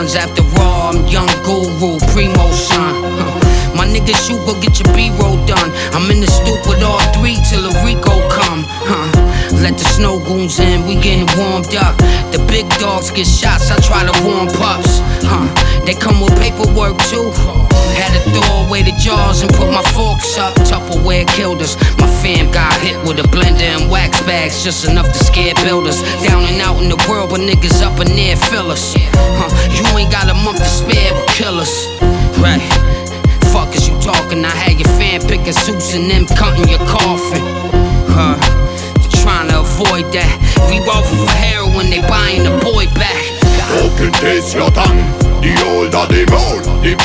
guns after all. I'm young guru, primo son. My niggas, you go get your B-roll done. I'm in the stoop with all three till the Rico come. Let the snow goons in, we getting warmed up. The big dogs get shots, I try to warm pups. They come with paperwork too. Had to throw away the jars and put my forks up. Tupperware killed us. My fam got hit with a blender and wax bags, just enough to scare builders. Down and out in the world, but niggas up and near fill us. You ain't got a month to spare, but kill us. Right. Fuck is you talking? I had your fan picking suits and them cutting your coffin. Trying to avoid that. We roll for heroin, they buying the boy back. Open taste your tongue. The older the more, the